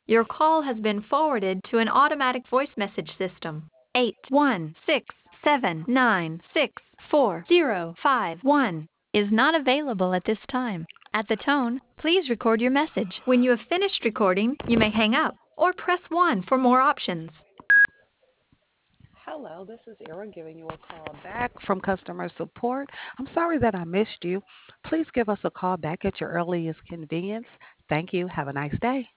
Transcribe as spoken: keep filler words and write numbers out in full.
Your call has been forwarded to an automatic voice message system. eight one six seven nine six four zero five one is not available at this time. At the tone, please record your message. When you have finished recording, you may hang up or press one for more options. Hello, this is Era giving you a call back from customer support. I'm sorry that I missed you. Please give us a call back at your earliest convenience. Thank you. Have a nice day.